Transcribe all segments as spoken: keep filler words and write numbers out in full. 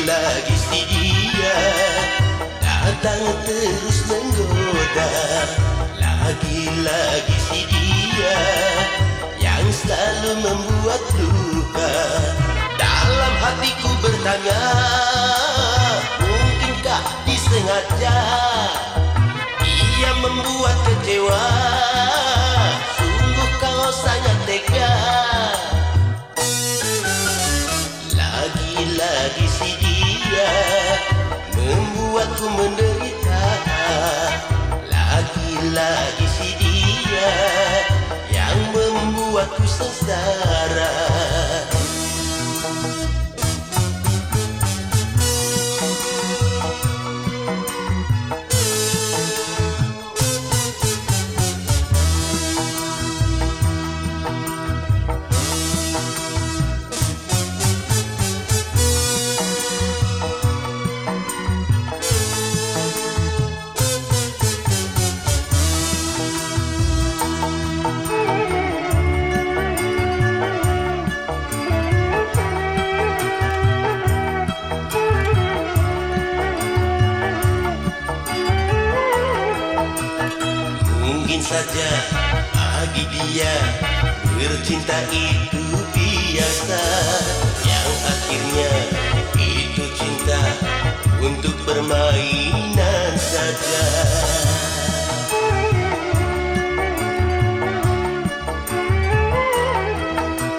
Lagi-lagi si dia datang terus menggoda. Lagi-lagi si dia yang selalu membuat luka. Dalam hatiku bertanya, mungkinkah disengaja ia membuat kecewa? Sungguh kau sangat tega. Lagi-lagi si dia membuatku menderita. Lagi-lagi si dia yang membuatku sengsara. Mungkin saja bagi dia bercinta itu biasa, yang akhirnya itu cinta untuk permainan saja.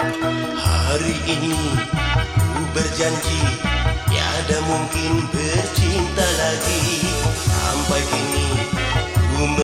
Hari ini ku berjanji tiada mungkin bercinta